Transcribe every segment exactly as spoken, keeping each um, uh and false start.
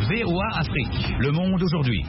V O A Afrique, Le Monde aujourd'hui.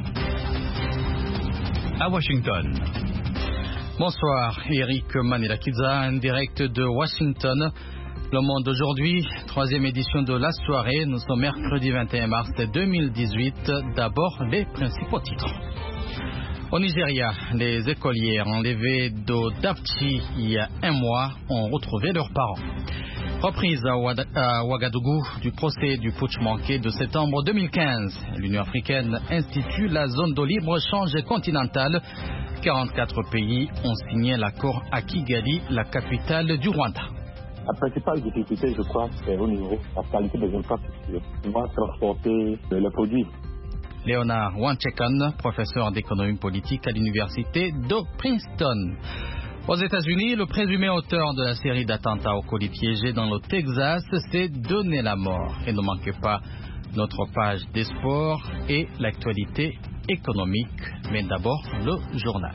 À Washington. Bonsoir, Eric Manelakiza, en direct de Washington. Le Monde aujourd'hui, troisième édition de la soirée. Nous sommes mercredi vingt et un mars deux mille dix-huit. D'abord, les principaux titres. Au Nigeria, les écolières enlevées de Dapchi il y a un mois ont retrouvé leurs parents. Reprise à Ouagadougou du procès du putsch manqué de septembre deux mille quinze. L'Union africaine institue la zone de libre-échange continentale. quarante-quatre pays ont signé l'accord à Kigali, la capitale du Rwanda. La principale difficulté, je crois, c'est au niveau de la qualité des infrastructures. On va transporter les produits. Léonard Wanchekan, professeur d'économie politique à l'université de Princeton. Aux États-Unis, le présumé auteur de la série d'attentats au colis piégé dans le Texas s'est donné la mort. Et ne manquez pas notre page des sports et l'actualité économique. Mais d'abord, le journal.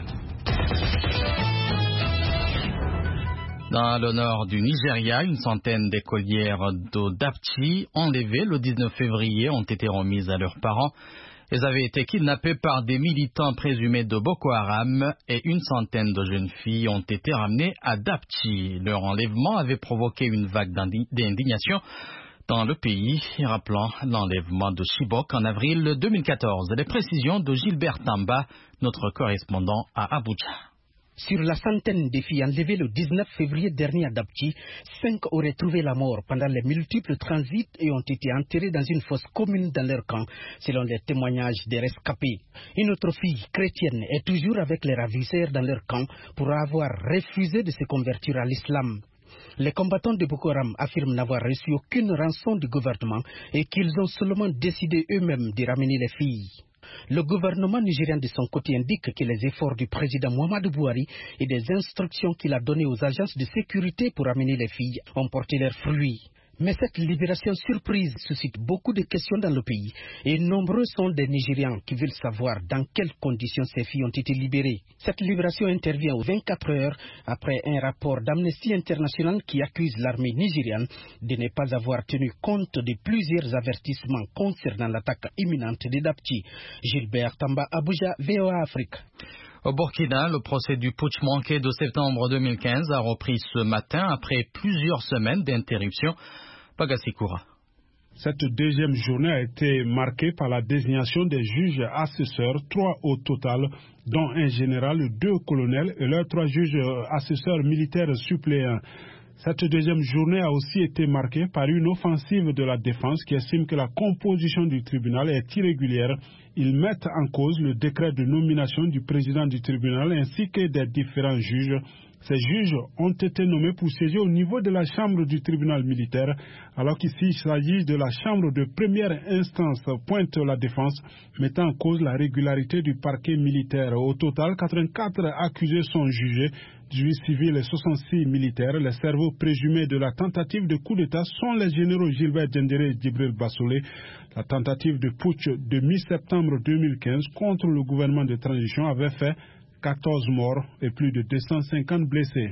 Dans le nord du Nigeria, une centaine d'écolières de Dapchi enlevées le dix-neuf février ont été remises à leurs parents. Elles avaient été kidnappées par des militants présumés de Boko Haram et une centaine de jeunes filles ont été ramenées à Dapchi. Leur enlèvement avait provoqué une vague d'indignation dans le pays, rappelant l'enlèvement de Chibok en avril deux mille quatorze. Les précisions de Gilbert Tamba, notre correspondant à Abuja. Sur la centaine de filles enlevées le dix-neuf février dernier à Dapchi, cinq auraient trouvé la mort pendant les multiples transits et ont été enterrées dans une fosse commune dans leur camp, selon les témoignages des rescapés. Une autre fille chrétienne est toujours avec les ravisseurs dans leur camp pour avoir refusé de se convertir à l'islam. Les combattants de Boko Haram affirment n'avoir reçu aucune rançon du gouvernement et qu'ils ont seulement décidé eux-mêmes de ramener les filles. Le gouvernement nigérian de son côté indique que les efforts du président Muhammadu Buhari et des instructions qu'il a données aux agences de sécurité pour amener les filles ont porté leurs fruits. Mais cette libération surprise suscite beaucoup de questions dans le pays et nombreux sont des Nigérians qui veulent savoir dans quelles conditions ces filles ont été libérées. Cette libération intervient aux vingt-quatre heures après un rapport d'Amnesty International qui accuse l'armée nigériane de ne pas avoir tenu compte de plusieurs avertissements concernant l'attaque imminente de Dapchi. Gilbert Tamba, Abuja, V O A Afrique. Au Burkina, le procès du putsch manqué de septembre deux mille quinze a repris ce matin après plusieurs semaines d'interruption. Pagasikoura. Cette deuxième journée a été marquée par la désignation des juges assesseurs, trois au total, dont un général, deux colonels et leurs trois juges assesseurs militaires suppléants. Cette deuxième journée a aussi été marquée par une offensive de la défense qui estime que la composition du tribunal est irrégulière. Ils mettent en cause le décret de nomination du président du tribunal ainsi que des différents juges. Ces juges ont été nommés pour siéger au niveau de la chambre du tribunal militaire, alors qu'ici il s'agit de la chambre de première instance, pointe la défense, mettant en cause la régularité du parquet militaire. Au total, quatre-vingt-quatre accusés sont jugés, dix-huit civils et soixante-six militaires. Les cerveaux présumés de la tentative de coup d'État sont les généraux Gilbert Diendéré et Djibril Bassolé. La tentative de putsch de mi-septembre deux mille quinze contre le gouvernement de transition avait fait quatorze morts et plus de deux cent cinquante blessés.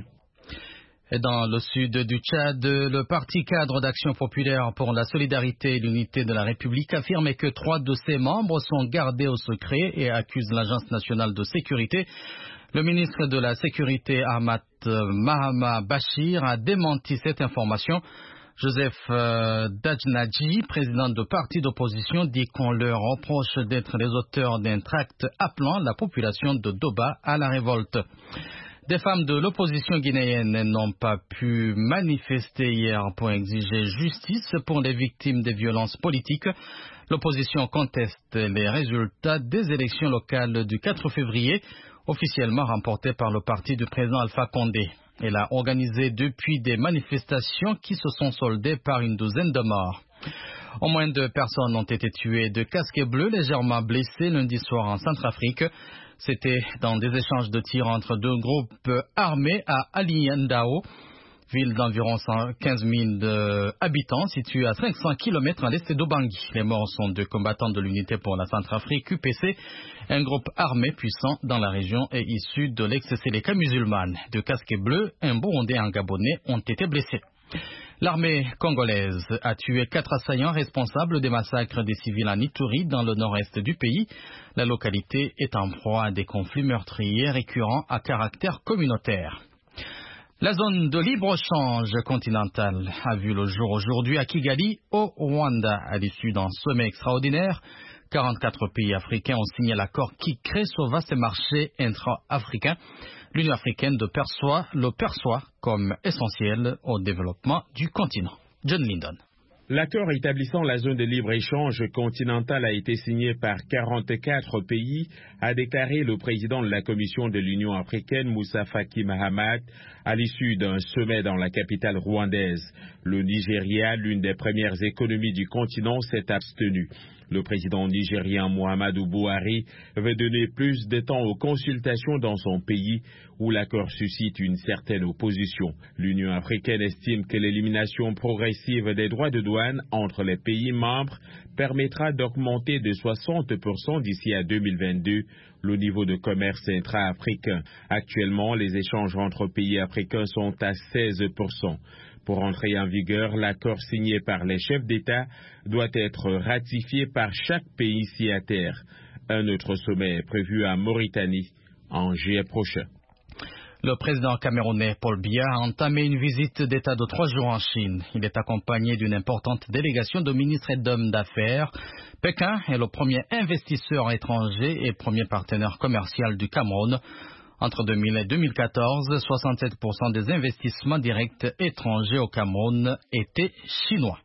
Et dans le sud du Tchad, le Parti cadre d'action populaire pour la solidarité et l'unité de la République affirme que trois de ses membres sont gardés au secret et accuse l'Agence nationale de sécurité. Le ministre de la Sécurité, Ahmad Mahama Bachir, a démenti cette information. Joseph euh, Dajnadji, président de parti d'opposition, dit qu'on leur reproche d'être les auteurs d'un tract appelant la population de Doba à la révolte. Des femmes de l'opposition guinéenne n'ont pas pu manifester hier pour exiger justice pour les victimes des violences politiques. L'opposition conteste les résultats des élections locales du quatre février, officiellement remportées par le parti du président Alpha Condé. Elle a organisé depuis des manifestations qui se sont soldées par une douzaine de morts. Au moins deux personnes ont été tuées de casques bleus légèrement blessées lundi soir en Centrafrique. C'était dans des échanges de tirs entre deux groupes armés à Aliandao, ville d'environ quinze mille habitants située à cinq cents kilomètres à l'est d'Obangui. Les morts sont deux combattants de l'unité pour la Centrafrique, U P C, un groupe armé puissant dans la région et issu de l'ex-Séléka musulmane. Deux casques bleus, un Burundais et un Gabonais ont été blessés. L'armée congolaise a tué quatre assaillants responsables des massacres des civils à Ituri dans le nord-est du pays. La localité est en proie à des conflits meurtriers récurrents à caractère communautaire. La zone de libre-échange continentale a vu le jour aujourd'hui à Kigali, au Rwanda, à l'issue d'un sommet extraordinaire. quarante-quatre pays africains ont signé l'accord qui crée ce vaste marché intra-africain. L'Union africaine le perçoit, le perçoit comme essentiel au développement du continent. John Lyndon. L'accord établissant la zone de libre-échange continentale a été signé par quarante-quatre pays, a déclaré le président de la Commission de l'Union africaine, Moussa Faki Mahamat, à l'issue d'un sommet dans la capitale rwandaise. Le Nigeria, l'une des premières économies du continent, s'est abstenu. Le président nigérien Muhammadu Buhari veut donner plus de temps aux consultations dans son pays où l'accord suscite une certaine opposition. L'Union africaine estime que l'élimination progressive des droits de douane entre les pays membres permettra d'augmenter de soixante pour cent d'ici à deux mille vingt-deux le niveau de commerce intra-africain. Actuellement, les échanges entre pays africains sont à seize pour cent. Pour entrer en vigueur, l'accord signé par les chefs d'État doit être ratifié par chaque pays signataire. Un autre sommet est prévu à Mauritanie en juillet prochain. Le président camerounais Paul Biya a entamé une visite d'État de trois jours en Chine. Il est accompagné d'une importante délégation de ministres et d'hommes d'affaires. Pékin est le premier investisseur étranger et premier partenaire commercial du Cameroun. Entre deux mille et deux mille quatorze, soixante-sept pour cent des investissements directs étrangers au Cameroun étaient chinois.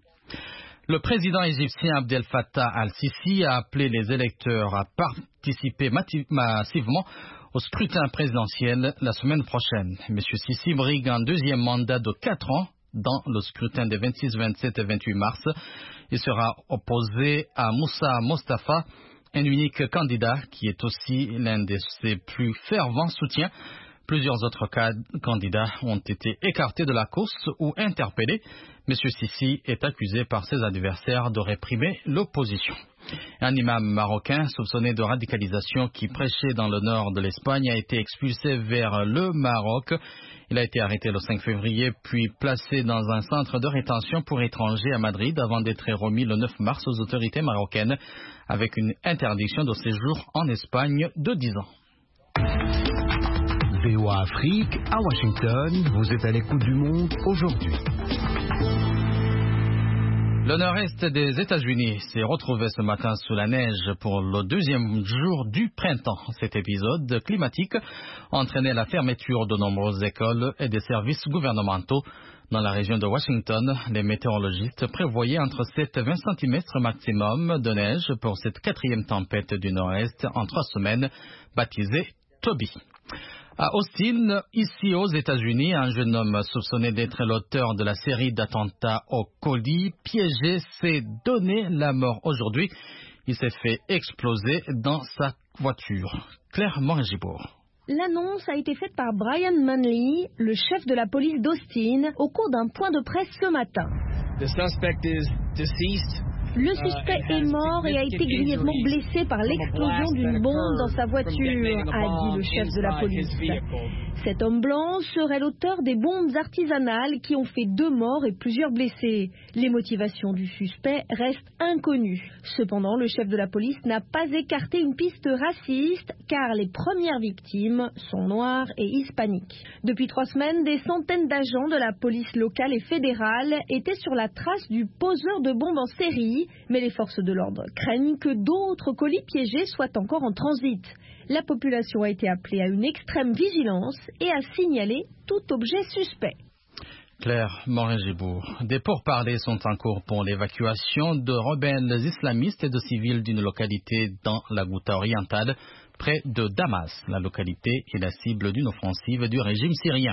Le président égyptien Abdel Fattah al-Sisi a appelé les électeurs à participer massivement au scrutin présidentiel la semaine prochaine. M. Sisi brigue un deuxième mandat de quatre ans dans le scrutin des vingt-six, vingt-sept et vingt-huit mars. Il sera opposé à Moussa Mostafa, un unique candidat qui est aussi l'un de ses plus fervents soutiens. Plusieurs autres candidats ont été écartés de la course ou interpellés. M. Sisi est accusé par ses adversaires de réprimer l'opposition. Un imam marocain soupçonné de radicalisation qui prêchait dans le nord de l'Espagne a été expulsé vers le Maroc. Il a été arrêté le cinq février, puis placé dans un centre de rétention pour étrangers à Madrid avant d'être remis le neuf mars aux autorités marocaines avec une interdiction de séjour en Espagne de dix ans. V O A Afrique, à Washington, vous êtes à l'écoute du monde aujourd'hui. Le nord-est des États-Unis s'est retrouvé ce matin sous la neige pour le deuxième jour du printemps. Cet épisode climatique entraînait la fermeture de nombreuses écoles et des services gouvernementaux. Dans la région de Washington, les météorologistes prévoyaient entre sept et vingt centimètres maximum de neige pour cette quatrième tempête du nord-est en trois semaines, baptisée Toby. À Austin, ici aux États-Unis, un jeune homme soupçonné d'être l'auteur de la série d'attentats au colis piégé s'est donné la mort aujourd'hui. Il s'est fait exploser dans sa voiture. Claire Morin-Gibour. L'annonce a été faite par Brian Manley, le chef de la police d'Austin, au cours d'un point de presse ce matin. The suspect is deceased. Le suspect est mort et a été grièvement blessé par l'explosion d'une bombe dans sa voiture, a dit le chef de la police. Cet homme blanc serait l'auteur des bombes artisanales qui ont fait deux morts et plusieurs blessés. Les motivations du suspect restent inconnues. Cependant, le chef de la police n'a pas écarté une piste raciste car les premières victimes sont noires et hispaniques. Depuis trois semaines, des centaines d'agents de la police locale et fédérale étaient sur la trace du poseur de bombes en série. Mais les forces de l'ordre craignent que d'autres colis piégés soient encore en transit. La population a été appelée à une extrême vigilance et à signaler tout objet suspect. Claire Morin-Gibour. Des pourparlers sont en cours pour l'évacuation de rebelles islamistes et de civils d'une localité dans la Ghouta orientale, près de Damas. La localité est la cible d'une offensive du régime syrien.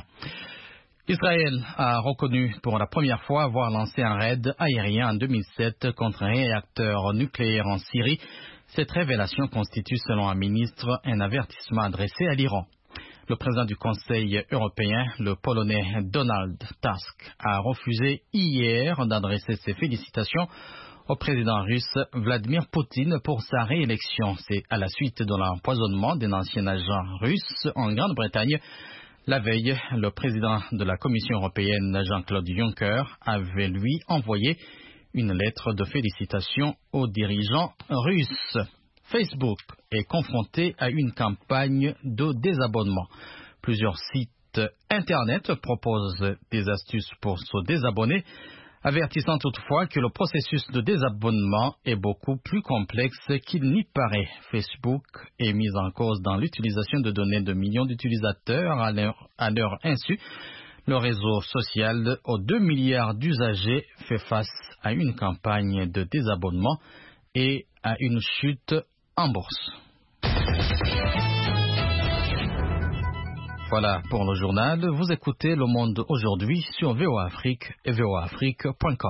Israël a reconnu pour la première fois avoir lancé un raid aérien en deux mille sept contre un réacteur nucléaire en Syrie. Cette révélation constitue, selon un ministre, un avertissement adressé à l'Iran. Le président du Conseil européen, le Polonais Donald Tusk, a refusé hier d'adresser ses félicitations au président russe Vladimir Poutine pour sa réélection. C'est à la suite de l'empoisonnement d'un ancien agent russe en Grande-Bretagne. La veille, le président de la Commission européenne, Jean-Claude Juncker, avait lui envoyé une lettre de félicitations aux dirigeants russes. Facebook est confronté à une campagne de désabonnement. Plusieurs sites Internet proposent des astuces pour se désabonner, avertissant toutefois que le processus de désabonnement est beaucoup plus complexe qu'il n'y paraît. Facebook est mis en cause dans l'utilisation de données de millions d'utilisateurs à leur, à leur insu. Le réseau social aux deux milliards d'usagers fait face à une campagne de désabonnement et à une chute en bourse. Voilà pour le journal. Vous écoutez Le Monde aujourd'hui sur V O A Afrique et V O A Afrique point com.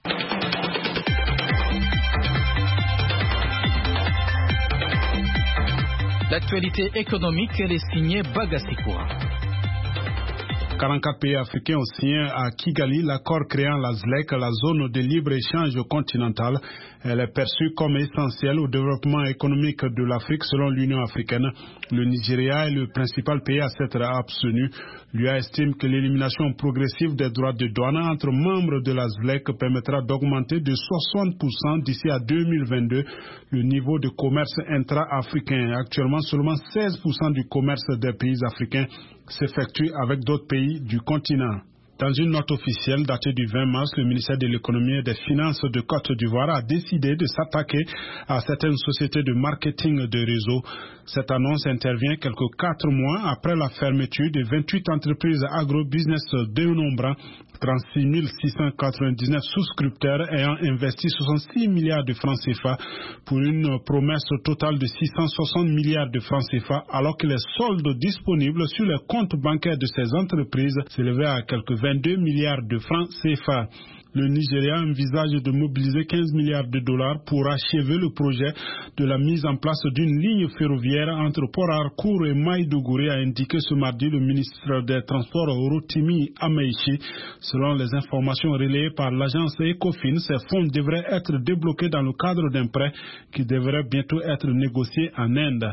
L'actualité économique, elle est signée Bagasikoura. quarante-quatre pays africains ont signé à Kigali l'accord créant la Z L E C, la zone de libre-échange continentale. Elle est perçue comme essentielle au développement économique de l'Afrique selon l'Union africaine. Le Nigeria est le principal pays à s'être abstenu. L'U A estime que l'élimination progressive des droits de douane entre membres de la Z L E C permettra d'augmenter de soixante pour cent d'ici à deux mille vingt-deux le niveau de commerce intra-africain. Actuellement, seulement seize pour cent du commerce des pays africains s'effectue avec d'autres pays du continent. Dans une note officielle datée du vingt mars, le ministère de l'économie et des finances de Côte d'Ivoire a décidé de s'attaquer à certaines sociétés de marketing de réseau. Cette annonce intervient quelques quatre mois après la fermeture de vingt-huit entreprises agro-business dénombrant trente-six mille six cent quatre-vingt-dix-neuf souscripteurs ayant investi soixante-six milliards de francs C F A pour une promesse totale de six cent soixante milliards de francs C F A, alors que les soldes disponibles sur les comptes bancaires de ces entreprises s'élevaient à quelques vingt-deux milliards de francs C F A. Le Nigeria envisage de mobiliser quinze milliards de dollars pour achever le projet de la mise en place d'une ligne ferroviaire entre Port Harcourt et Maïdougouri, a indiqué ce mardi le ministre des Transports Rotimi Ameichi. Selon les informations relayées par l'agence Ecofin, ces fonds devraient être débloqués dans le cadre d'un prêt qui devrait bientôt être négocié en Inde.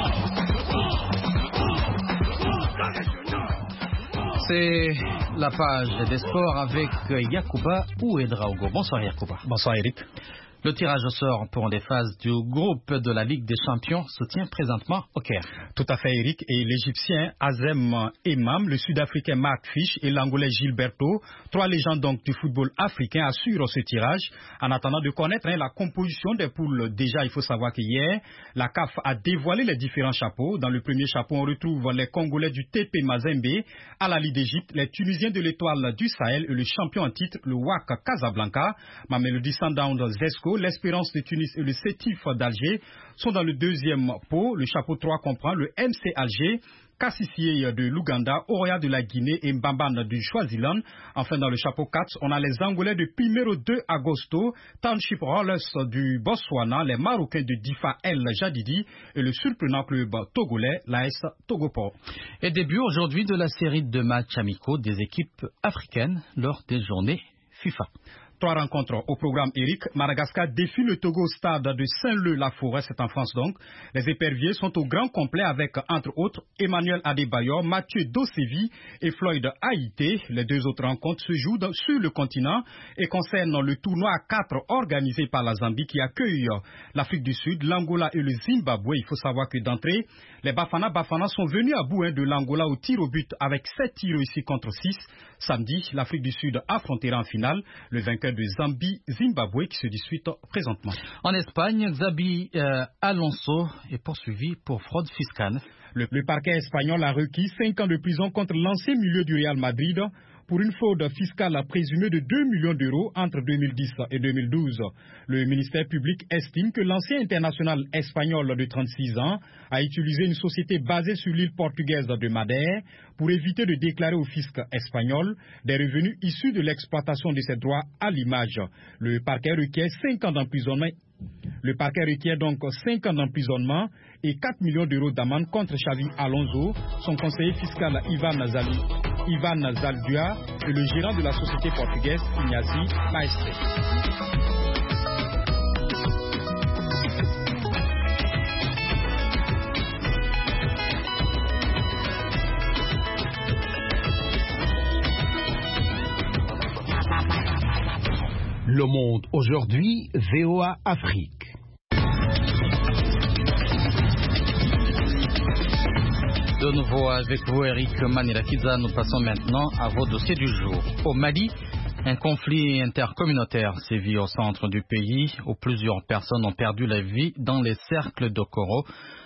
C'est la page des sports avec Yacouba Ouedraogo. Bonsoir Yacouba. Bonsoir Eric. Le tirage au sort pour les phases du groupe de la Ligue des Champions se tient présentement au Caire. Tout à fait Eric. Et l'Égyptien Azem Imam, le Sud-Africain Mark Fish et l'Angolais Gilberto, trois légendes donc du football africain, assurent ce tirage. En attendant de connaître hein, la composition des poules, déjà il faut savoir qu'hier, la C A F a dévoilé les différents chapeaux. Dans le premier chapeau, on retrouve les Congolais du T P Mazembe, Al Ahly d'Égypte, les Tunisiens de l'Étoile du Sahel et le champion en titre, le W A C Casablanca. Mamelodi Sundowns Zesco, l'Espérance de Tunis et le Sétif d'Alger sont dans le deuxième pot. Le chapeau trois comprend le M C Alger, Kassissié de l'Ouganda, Oroya de la Guinée et Mbamban du Swaziland. Enfin, dans le chapeau quatre, on a les Angolais de Primero deux Agosto, Township Rollers du Botswana, les Marocains de Difa El Jadidi et le surprenant club togolais, l'A S Togoport. Et début aujourd'hui de la série de matchs amicaux des équipes africaines lors des journées FIFA. Trois rencontres au programme Eric. Madagascar défie le Togo au stade de Saint-Leu-la-Forêt, c'est en France donc. Les éperviers sont au grand complet avec, entre autres, Emmanuel Adebayor, Mathieu Dosevi et Floyd Haïté. Les deux autres rencontres se jouent dans, sur le continent et concernent le tournoi à quatre organisé par la Zambie qui accueille l'Afrique du Sud, l'Angola et le Zimbabwe. Il faut savoir que d'entrée, les Bafana Bafana sont venus à bout hein, de l'Angola au tir au but avec sept tirs réussis contre six. Samedi, l'Afrique du Sud affrontera en finale le vainqueur de Zambie-Zimbabwe qui se dispute présentement. En Espagne, Xabi euh, Alonso est poursuivi pour fraude fiscale. Le, le parquet espagnol a requis cinq ans de prison contre l'ancien milieu du Real Madrid pour une fraude fiscale présumée de deux millions d'euros entre deux mille dix et deux mille douze. Le ministère public estime que l'ancien international espagnol de trente-six ans a utilisé une société basée sur l'île portugaise de Madère pour éviter de déclarer au fisc espagnol des revenus issus de l'exploitation de ses droits à l'image. Le parquet requiert cinq ans d'emprisonnement. Le parquet requiert donc cinq ans d'emprisonnement et quatre millions d'euros d'amende contre Xavi Alonso, son conseiller fiscal Ivan Zali, Ivan Zaldua et le gérant de la société portugaise Ignacy Maestre. Le Monde aujourd'hui, V O A Afrique. De nouveau avec vous, Eric Manirakiza, nous passons maintenant à vos dossiers du jour. Au Mali, un conflit intercommunautaire sévit au centre du pays où plusieurs personnes ont perdu la vie dans les cercles d'Okoro,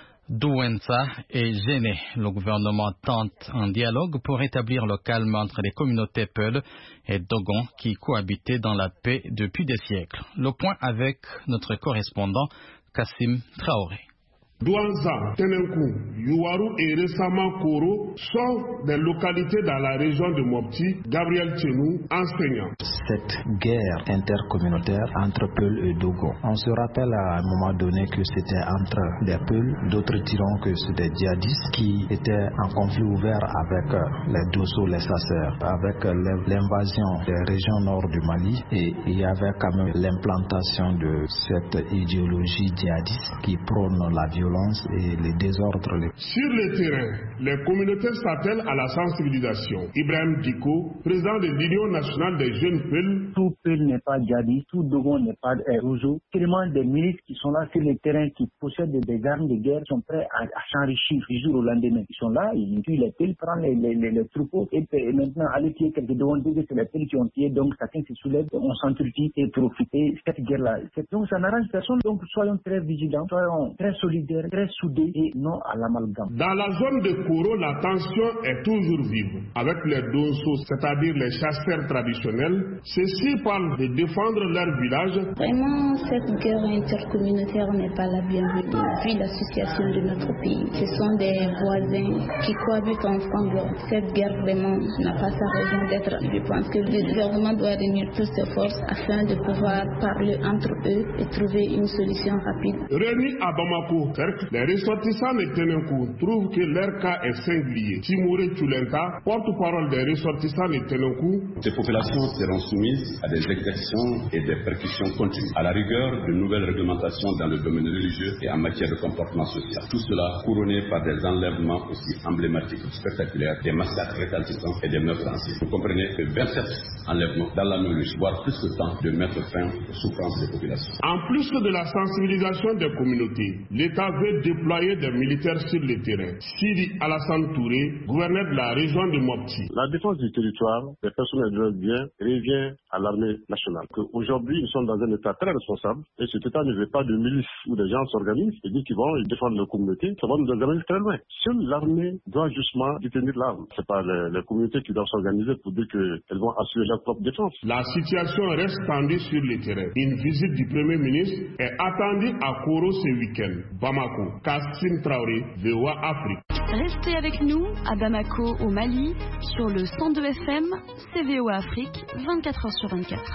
Douentza et Géné. Le gouvernement tente un dialogue pour rétablir le calme entre les communautés Peul et Dogon qui cohabitaient dans la paix depuis des siècles. Le point avec notre correspondant Kassim Traoré. Douentza, Tenenkou, Youarou et récemment Koro sont des localités dans la région de Mopti. Gabriel Tchenou, enseignant. Cette guerre intercommunautaire entre Peul et Dogon, on se rappelle à un moment donné que c'était entre des Peul, d'autres diront que c'était des djihadistes qui étaient en conflit ouvert avec les Dosso, les Sasseurs, avec l'invasion des régions nord du Mali, et il y avait quand même l'implantation de cette idéologie djihadiste qui prône la violence et les désordres. Sur le terrain, les communautés s'attellent à la sensibilisation. Ibrahim Diko, président de l'Union nationale des jeunes Peul. Tout Peul n'est pas djihadiste, tout Dogon n'est pas Rougeau. Seulement des milices qui sont là sur le terrain, qui possèdent des armes de guerre, sont prêts à, à s'enrichir du jour au lendemain. Ils sont là, ils tuent les Peul, prennent les, les, les, les troupeaux et, et maintenant aller tuer quelques Dogon, c'est les Peul qui ont tué, donc chacun se soulève, on s'entretient et profiter cette guerre-là. Donc ça n'arrange personne, donc soyons très vigilants, soyons très solidaires, très soudés et non à l'amalgame. Dans la zone de Koro, la tension est toujours vive. Avec les Donso, c'est-à-dire les chasseurs traditionnels, ceux-ci parlent de défendre leur village. Vraiment, cette guerre intercommunautaire n'est pas la bienvenue, vu la situation de notre pays. Ce sont des voisins qui cohabitent ensemble. Cette guerre vraiment n'a pas sa raison d'être. Je pense que le gouvernement doit réunir toutes ses forces afin de pouvoir parler entre eux et trouver une solution rapide. Réunis à Bamako, les ressortissants de Tenenkou trouvent que leur cas est singulier. Timouré Tchoulenka, porte-parole des ressortissants de Tenenkou. Ces populations seront soumises à des exactions et des percussions continues, à la rigueur de nouvelles réglementations dans le domaine religieux et en matière de comportement social. Tout cela couronné par des enlèvements aussi emblématiques, spectaculaires, des massacres récalcitrants et des meurtres anciens. Vous comprenez que vingt-sept enlèvements dans la même logique, voire plus que temps de mettre fin aux souffrances des populations. En plus de la sensibilisation des communautés, l'État veut déployer des militaires sur le terrain. Sidi Alassane Touré, gouverneur de la région de Mopti. La défense du territoire des personnes et de leurs biens revient à l'armée nationale. Aujourd'hui, nous sommes dans un État très responsable et cet État ne veut pas de milices où des gens s'organisent et disent qu'ils vont défendre leur communauté. Ça va nous amener très loin. Seule l'armée doit justement détenir l'arme. Ce n'est pas les, les communautés qui doivent s'organiser pour dire qu'elles vont assurer leur propre défense. La situation reste tendue sur le terrain. Une visite du Premier ministre est attendue à Koro ce week-end. Bamako, Kassim Traoré, V O A Afrique. Restez avec nous à Bamako, au Mali, sur le cent deux F M, c'est V O A Afrique, vingt-quatre heures sur vingt-quatre.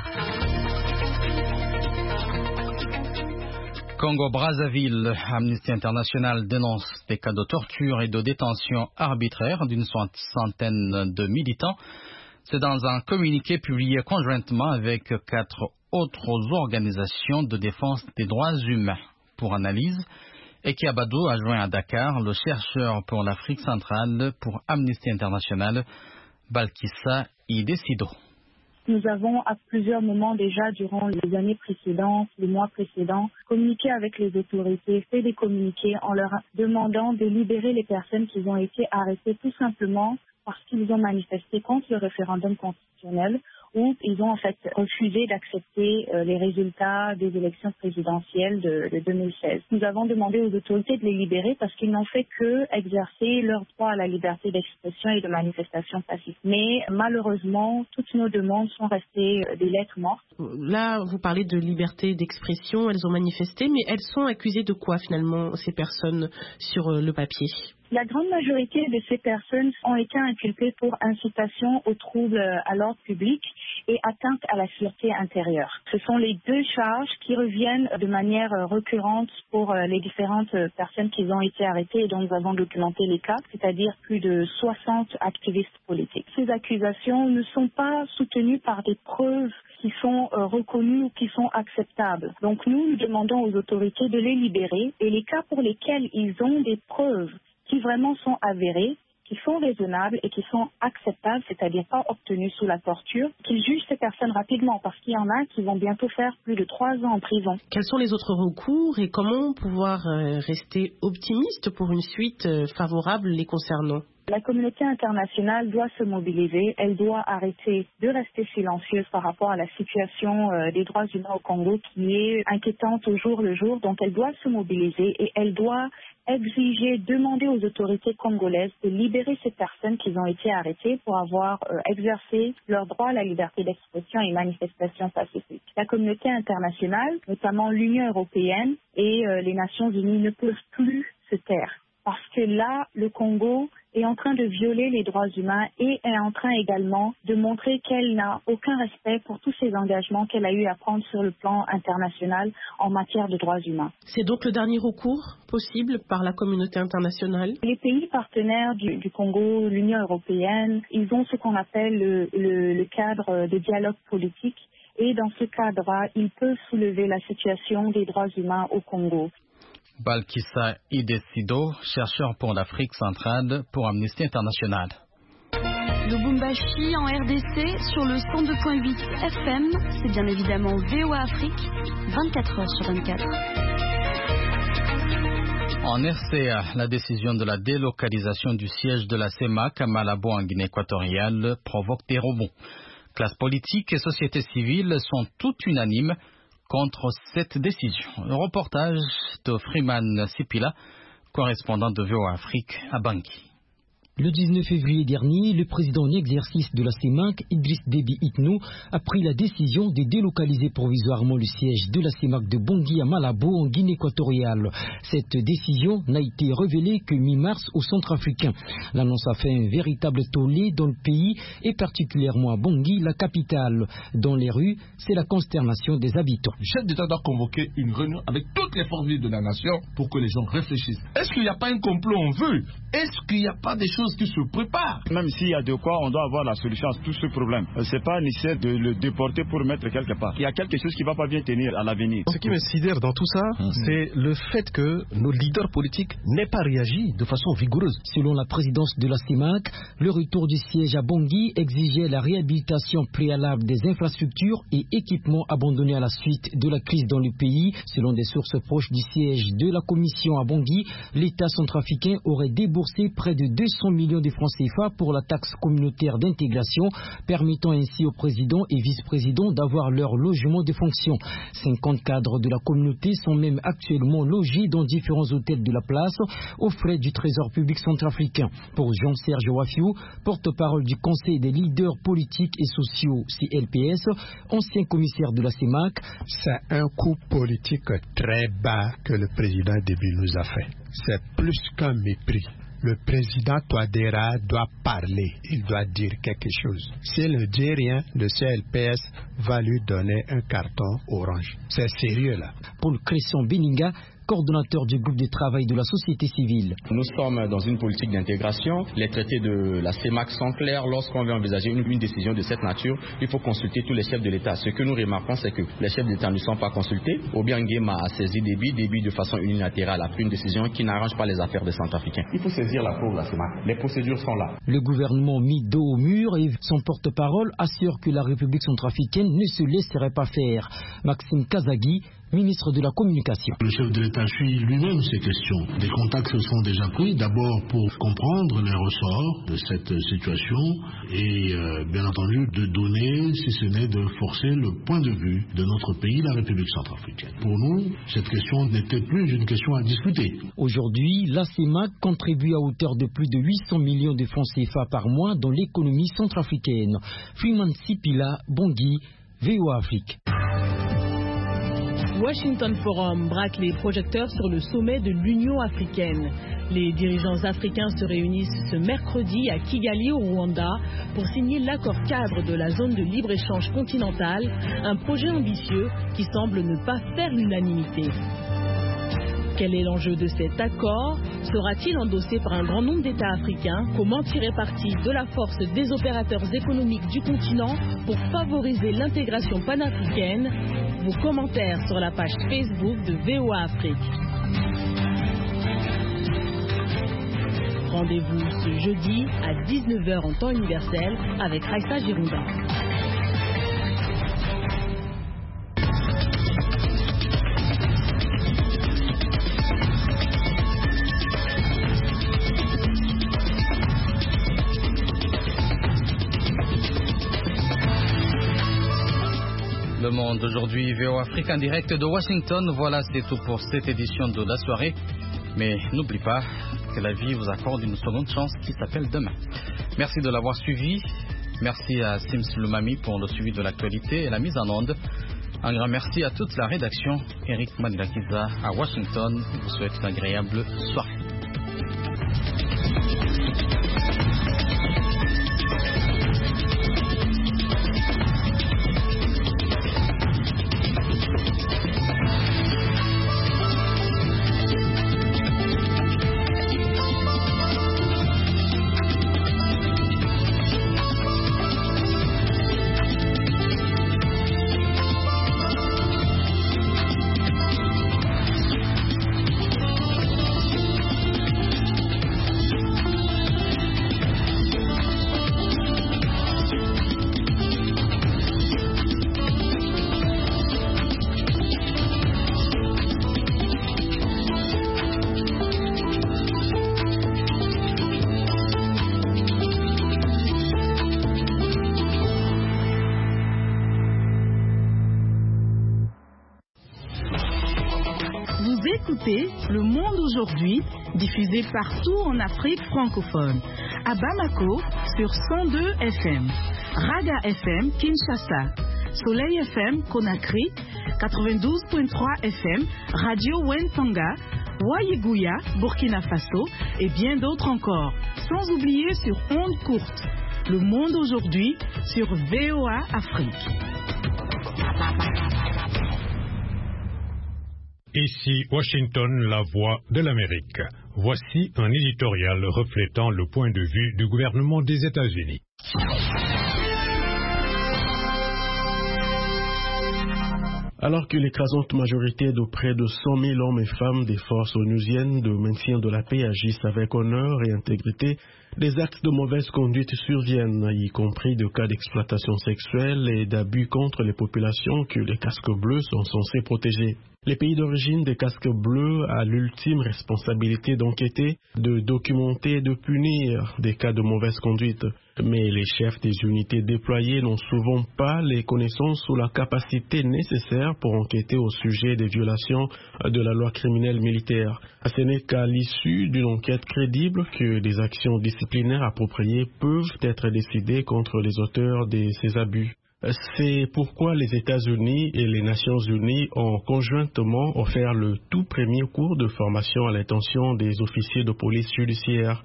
Congo-Brazzaville, Amnesty International dénonce des cas de torture et de détention arbitraire d'une centaine de militants. C'est dans un communiqué publié conjointement avec quatre autres organisations de défense des droits humains. Pour analyse, Eki Abadou a joint à Dakar le chercheur pour l'Afrique centrale pour Amnesty International, Balkissa Idesido. Nous avons à plusieurs moments déjà durant les années précédentes, les mois précédents, communiqué avec les autorités, fait des communiqués en leur demandant de libérer les personnes qui ont été arrêtées tout simplement parce qu'ils ont manifesté contre le référendum constitutionnel où ils ont en fait refusé d'accepter euh, les résultats des élections présidentielles de, de deux mille seize. Nous avons demandé aux autorités de les libérer parce qu'ils n'ont fait que exercer leur droit à la liberté d'expression et de manifestation pacifique. Mais malheureusement, toutes nos demandes sont restées euh, des lettres mortes. Là, vous parlez de liberté d'expression, elles ont manifesté, mais elles sont accusées de quoi finalement, ces personnes sur euh, le papier ? La grande majorité de ces personnes ont été inculpées pour incitation aux troubles à l'ordre public et atteinte à la sûreté intérieure. Ce sont les deux charges qui reviennent de manière récurrente pour les différentes personnes qui ont été arrêtées et dont nous avons documenté les cas, c'est-à-dire plus de soixante activistes politiques. Ces accusations ne sont pas soutenues par des preuves qui sont euh, reconnus ou qui sont acceptables. Donc nous, nous demandons aux autorités de les libérer et les cas pour lesquels ils ont des preuves qui vraiment sont avérés, qui sont raisonnables et qui sont acceptables, c'est-à-dire pas obtenues sous la torture, qu'ils jugent ces personnes rapidement, parce qu'il y en a qui vont bientôt faire plus de trois ans en prison. Quels sont les autres recours et comment pouvoir rester optimiste pour une suite favorable les concernant? La communauté internationale doit se mobiliser, elle doit arrêter de rester silencieuse par rapport à la situation euh, des droits humains au Congo qui est inquiétante au jour le jour, donc elle doit se mobiliser et elle doit exiger, demander aux autorités congolaises de libérer ces personnes qui ont été arrêtées pour avoir euh, exercé leur droit à la liberté d'expression et manifestation pacifique. La communauté internationale, notamment l'Union européenne et euh, les Nations unies ne peuvent plus se taire. Parce que là, le Congo est en train de violer les droits humains et est en train également de montrer qu'elle n'a aucun respect pour tous ces engagements qu'elle a eu à prendre sur le plan international en matière de droits humains. C'est donc le dernier recours possible par la communauté internationale? Les pays partenaires du, du Congo, l'Union européenne, ils ont ce qu'on appelle le, le, le cadre de dialogue politique et dans ce cadre-là, ils peuvent soulever la situation des droits humains au Congo. Balkissa Idesido, chercheur pour l'Afrique centrale pour Amnesty International. Lubumbashi en R D C sur le cent deux point huit F M, c'est bien évidemment V O A Afrique, vingt-quatre heures sur vingt-quatre. En R C A, la décision de la délocalisation du siège de la CEMAC à Malabo en Guinée équatoriale provoque des rebonds. Classe politique et société civile sont toutes unanimes contre cette décision. Un reportage de Freeman Sipila, correspondant de V O A Afrique à Bangui. Le dix-neuf février dernier, le président en exercice de la CEMAC, Idriss Déby Itno, a pris la décision de délocaliser provisoirement le siège de la CEMAC de Bangui à Malabo en Guinée équatoriale. Cette décision n'a été révélée que mi-mars au Centrafricain. L'annonce a fait un véritable tollé dans le pays et particulièrement à Bangui, la capitale. Dans les rues, c'est la consternation des habitants. Le chef d'État doit convoquer une réunion avec toutes les forces vives de la nation pour que les gens réfléchissent. Est-ce qu'il n'y a pas un complot en vue? Est-ce qu'il n'y a pas des choses qui se préparent? Même s'il y a de quoi, on doit avoir la solution à tout ce problème. C'est pas nécessaire de le déporter pour le mettre quelque part. Il y a quelque chose qui ne va pas bien tenir à l'avenir. Ce qui me sidère dans tout ça, mmh. c'est le fait que nos leaders politiques n'aient pas réagi de façon vigoureuse. Selon la présidence de la CEMAC, le retour du siège à Bangui exigeait la réhabilitation préalable des infrastructures et équipements abandonnés à la suite de la crise dans le pays. Selon des sources proches du siège de la commission à Bangui, l'État centrafricain aurait déboursé près de deux cents millions de francs C F A pour la taxe communautaire d'intégration, permettant ainsi aux présidents et vice-présidents d'avoir leur logement de fonction. cinquante cadres de la communauté sont même actuellement logés dans différents hôtels de la place, aux frais du Trésor public centrafricain. Pour Jean-Serge Wafiou, porte-parole du Conseil des leaders politiques et sociaux C L P S, ancien commissaire de la CEMAC, c'est un coup politique très bas que le président Déby nous a fait. C'est plus qu'un mépris. Le président Touadéra doit parler, il doit dire quelque chose. S'il ne dit rien, le C L P S va lui donner un carton orange. C'est sérieux là. Paul Christian Beninga, coordonnateur du groupe de travail de la société civile. Nous sommes dans une politique d'intégration. Les traités de la CEMAC sont clairs. Lorsqu'on veut envisager une, une décision de cette nature, il faut consulter tous les chefs de l'État. Ce que nous remarquons, c'est que les chefs d'État ne sont pas consultés. Obiang Nguema a saisi Déby. Déby, de façon unilatérale, a pris une décision qui n'arrange pas les affaires des Centrafricains. Il faut saisir la cause de la CEMAC. Les procédures sont là. Le gouvernement mis dos au mur et son porte-parole assure que la République centrafricaine ne se laisserait pas faire. Maxime Kazagui, ministre de la Communication. Le chef de l'État suit lui-même ces questions. Des contacts se sont déjà pris, d'abord pour comprendre les ressorts de cette situation et euh, bien entendu de donner, si ce n'est de forcer le point de vue de notre pays, la République centrafricaine. Pour nous, cette question n'était plus une question à discuter. Aujourd'hui, la CEMAC contribue à hauteur de plus de huit cents millions de francs C F A par mois dans l'économie centrafricaine. Freeman Sipila, Bangui, V O A Afrique. Washington Forum braque les projecteurs sur le sommet de l'Union africaine. Les dirigeants africains se réunissent ce mercredi à Kigali au Rwanda pour signer l'accord cadre de la zone de libre-échange continentale, un projet ambitieux qui semble ne pas faire l'unanimité. Quel est l'enjeu de cet accord? Sera-t-il endossé par un grand nombre d'États africains? Comment tirer parti de la force des opérateurs économiques du continent pour favoriser l'intégration panafricaine? Vos commentaires sur la page Facebook de V O A Afrique. Rendez-vous ce jeudi à dix-neuf heures en temps universel avec Raissa Gironda. Le Monde aujourd'hui, V O Afrique en direct de Washington. Voilà, c'est tout pour cette édition de la soirée. Mais n'oublie pas que la vie vous accorde une seconde chance qui s'appelle demain. Merci de l'avoir suivi. Merci à Sims Lumami pour le suivi de l'actualité et la mise en onde. Un grand merci à toute la rédaction. Eric Manilakiza à Washington vous souhaite une agréable soirée. Le Monde aujourd'hui, diffusé partout en Afrique francophone. À Bamako, sur cent deux F M. Raga F M, Kinshasa. Soleil F M, Conakry. quatre-vingt-douze virgule trois F M. Radio Wentanga. Wayiguya, Burkina Faso. Et bien d'autres encore. Sans oublier sur ondes courtes. Le Monde aujourd'hui, sur V O A Afrique. Ici Washington, la voix de l'Amérique. Voici un éditorial reflétant le point de vue du gouvernement des États-Unis. Alors que l'écrasante majorité de près de cent mille hommes et femmes des forces onusiennes de maintien de la paix agissent avec honneur et intégrité, des actes de mauvaise conduite surviennent, y compris de cas d'exploitation sexuelle et d'abus contre les populations que les casques bleus sont censés protéger. Les pays d'origine des casques bleus ont l'ultime responsabilité d'enquêter, de documenter et de punir des cas de mauvaise conduite. Mais les chefs des unités déployées n'ont souvent pas les connaissances ou la capacité nécessaire pour enquêter au sujet des violations de la loi criminelle militaire. Ce n'est qu'à l'issue d'une enquête crédible que des actions disciplinaires appropriées peuvent être décidées contre les auteurs de ces abus. C'est pourquoi les États-Unis et les Nations Unies ont conjointement offert le tout premier cours de formation à l'intention des officiers de police judiciaire.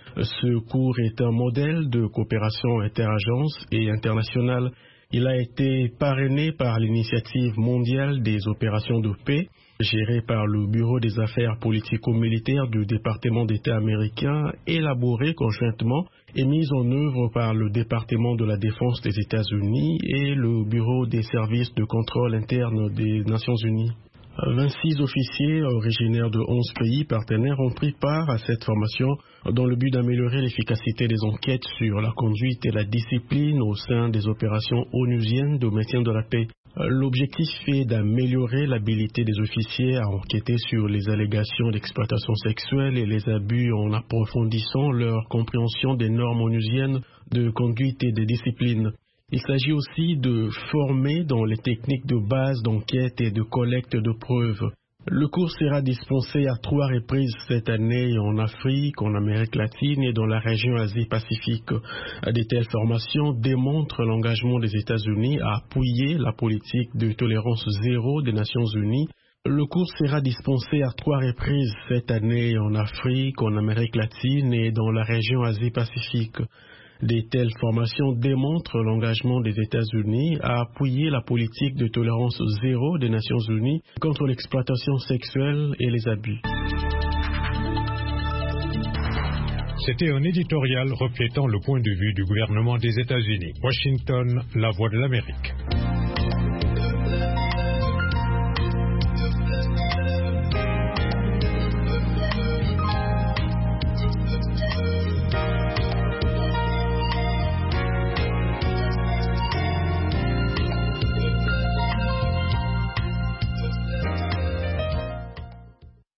Ce cours est un modèle de coopération interagences et internationale. Il a été parrainé par l'Initiative mondiale des opérations de paix, gérée par le Bureau des affaires politico-militaires du département d'État américain, élaboré conjointement et mise en œuvre par le département de la défense des États-Unis et le Bureau des services de contrôle interne des Nations Unies. vingt-six officiers originaires de onze pays partenaires ont pris part à cette formation dans le but d'améliorer l'efficacité des enquêtes sur la conduite et la discipline au sein des opérations onusiennes de maintien de la paix. L'objectif est d'améliorer l'habilité des officiers à enquêter sur les allégations d'exploitation sexuelle et les abus en approfondissant leur compréhension des normes onusiennes de conduite et de discipline. Il s'agit aussi de former dans les techniques de base d'enquête et de collecte de preuves. Le cours sera dispensé à trois reprises cette année en Afrique, en Amérique latine et dans la région Asie-Pacifique. De telles formations démontrent l'engagement des États-Unis à appuyer la politique de tolérance zéro des Nations Unies. Le cours sera dispensé à trois reprises cette année en Afrique, en Amérique latine et dans la région Asie-Pacifique. De telles formations démontrent l'engagement des États-Unis à appuyer la politique de tolérance zéro des Nations Unies contre l'exploitation sexuelle et les abus. C'était un éditorial reflétant le point de vue du gouvernement des États-Unis. Washington, la voix de l'Amérique.